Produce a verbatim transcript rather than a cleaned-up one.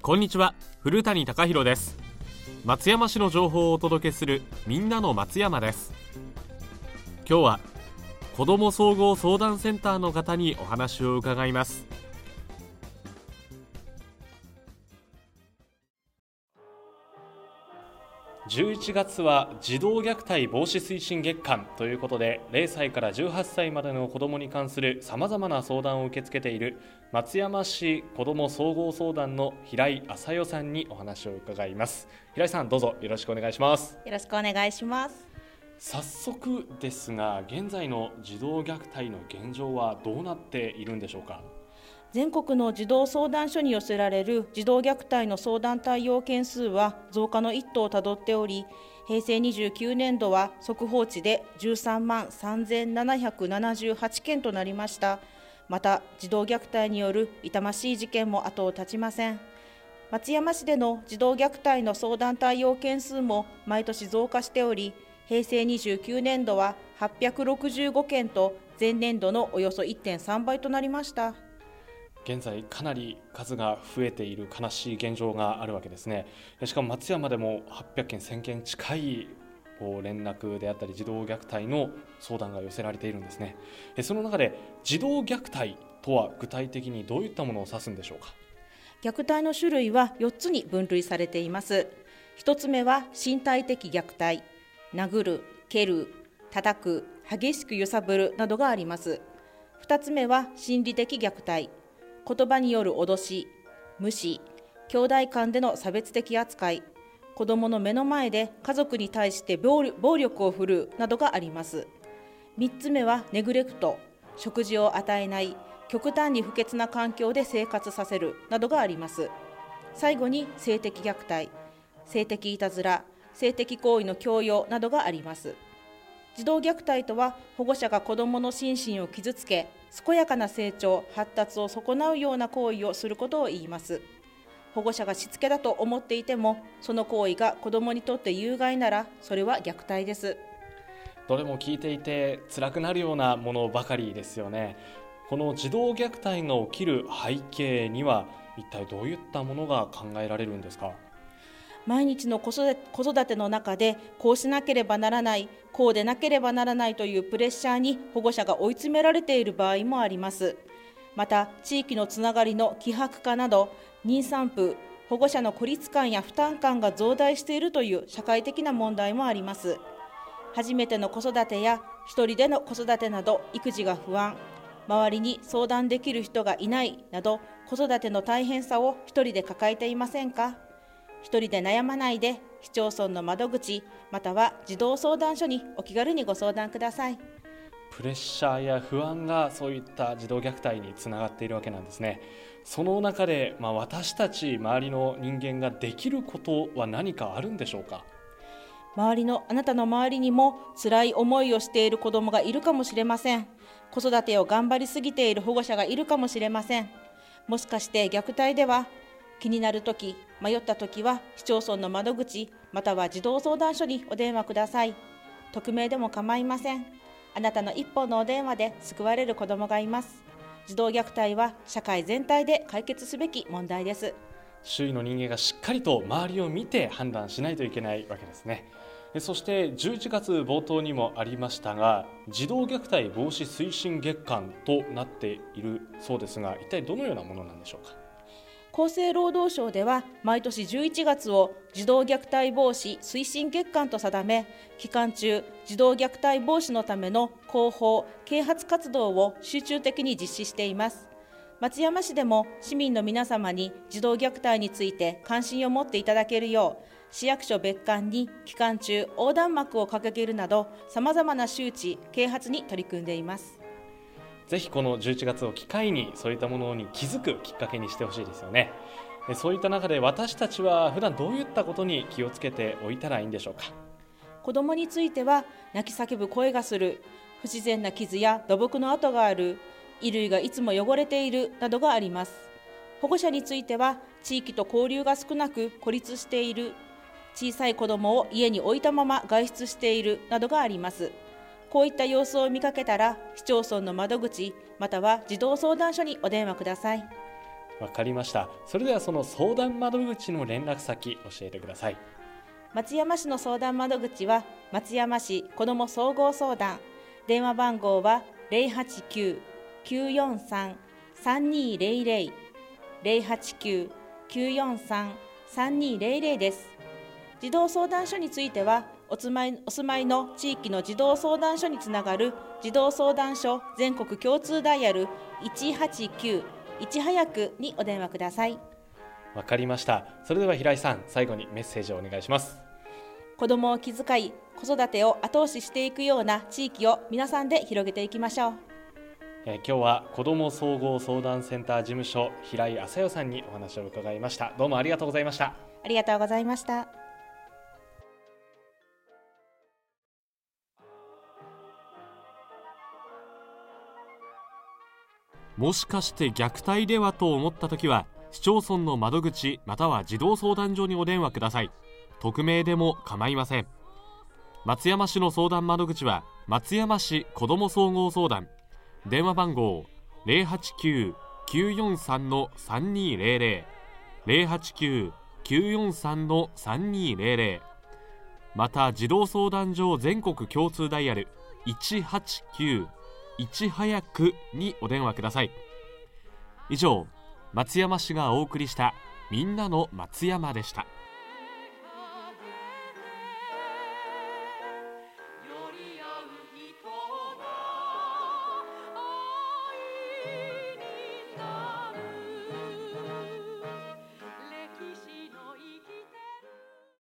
こんにちは、古谷貴弘です。松山市の情報をお届けするみんなの松山です。今日は子ども総合相談センターの方にお話を伺います。じゅういちがつは児童虐待防止推進月間ということで、ゼロさいからじゅうはっさいまでの子どもに関するさまざまな相談を受け付けている松山市子ども総合相談の平井麻代さんにお話を伺います。平井さん、どうぞよろしくお願いします。 よろしくお願いします。 早速ですが、現在の児童虐待の現状はどうなっているんでしょうか。 全国の児童相談所に寄せられる児童虐待の相談対応件数は増加の一途をたどっており、へいせいにじゅうきゅうねんどは速報値でじゅうさんまんさんぜんななひゃくななじゅうはちけんとなりました。また、児童虐待による痛ましい事件も後を絶ちません。松山市での児童虐待の相談対応件数も毎年増加しており、へいせいにじゅうきゅうねんどははっぴゃくろくじゅうごけんと前年度のおよそ いってんさんばいとなりました。 現在かなり数が増えている悲しい現状があるわけですね。しかも松山でもはっぴゃっけんせんけん近い連絡であったり児童虐待の相談が寄せられているんですね。その中で児童虐待とは具体的にどういったものを指すんでしょうか。 虐待の種類はよっつに分類されています。ひとつめは身体的虐待、殴る、蹴る、叩く、激しく揺さぶるなどがあります。ふたつめは心理的虐待、言葉による脅し、無視、兄弟間での差別的扱い、子どもの目の前で家族に対して暴力を振るうなどがあります。みっつめはネグレクト、食事を与えない、極端に不潔な環境で生活させるなどがあります。最後に性的虐待、性的いたずら、性的行為の強要などがあります。児童虐待とは、保護者が子どもの心身を傷つけ、健やかな成長・発達を損なうような行為をすることを言います。保護者がしつけだと思っていても、その行為が子どもにとって有害なら、それは虐待です。 どれも聞いていて辛くなるようなものばかりですよね。この児童虐待が起きる背景には、一体どういったものが考えられるんですか。 毎日の子育ての中で、こうしなければならない、こうでなければならないというプレッシャーに保護者が追い詰められている場合もあります。また、地域のつながりの希薄化など、妊産婦、保護者の孤立感や負担感が増大しているという社会的な問題もあります。初めての子育てや一人での子育てなど、育児が不安、周りに相談できる人がいないなど、子育ての大変さを一人で抱えていませんか。一人で悩まないで、市町村の窓口または児童相談所にお気軽にご相談ください。 プレッシャーや不安がそういった児童虐待につながっているわけなんですね。その中で、まあ、私たち周りの人間ができることは何かあるんでしょうか。 周りのあなたの周りにも辛い思いをしている子どもがいるかもしれません。子育てを頑張りすぎている保護者がいるかもしれません。もしかして虐待では、気になるとき、迷ったときは市町村の窓口または児童相談所にお電話ください。匿名でも構いません。あなたの一本のお電話で救われる子どもがいます。児童虐待は社会全体で解決すべき問題です。 周囲の人間がしっかりと周りを見て判断しないといけないわけですね。そしてじゅういちがつ冒頭にもありましたが、児童虐待防止推進月間となっているそうですが、一体どのようなものなんでしょうか。 厚生労働省では毎年じゅういちがつを児童虐待防止推進月間と定め、期間中児童虐待防止のための広報・啓発活動を集中的に実施しています。松山市でも市民の皆様に児童虐待について関心を持っていただけるよう、市役所別館に期間中横断幕を掲げるなど、さまざまな周知・啓発に取り組んでいます。 ぜひこのじゅういちがつを機会にそういったものに気づくきっかけにしてほしいですよね。そういった中で私たちは普段どういったことに気をつけておいたらいいんでしょうか。 子どもについては、泣き叫ぶ声がする、不自然な傷や土木の跡がある、衣類がいつも汚れているなどがあります。保護者については、地域と交流が少なく孤立している、小さい子どもを家に置いたまま外出しているなどがあります。こういった様子を見かけたら、市町村の窓口または児童相談所にお電話ください。 わかりました。それではその相談窓口の連絡先教えてください。 松山市の相談窓口は松山市子ども総合相談、電話番号は ゼロはちきゅう きゅうよんさん さんにゼロゼロ ゼロはちきゅう きゅうよんさん さんにゼロゼロです。児童相談所についてはお住まい、お住まいの地域の児童相談所につながる児童相談所全国共通ダイヤルいちはちきゅういち早くにお電話ください。 わかりました。それでは平井さん、最後にメッセージをお願いします。 子どもを気遣い、子育てを後押ししていくような地域を皆さんで広げていきましょう。 えー、今日は子ども総合相談センター事務所平井麻代さんにお話を伺いました。どうもありがとうございました。 ありがとうございました。 もしかして虐待ではと思ったときは、市町村の窓口または児童相談所にお電話ください。匿名でも構いません。松山市の相談窓口は松山市子ども総合相談、電話番号 ゼロはちきゅう きゅうよんさん さんにゼロゼロ ゼロはちきゅう きゅうよんさん さんにゼロゼロ、また児童相談所全国共通ダイヤルいちはちきゅういち早くにお電話ください。以上、松山市がお送りしたみんなの松山でした。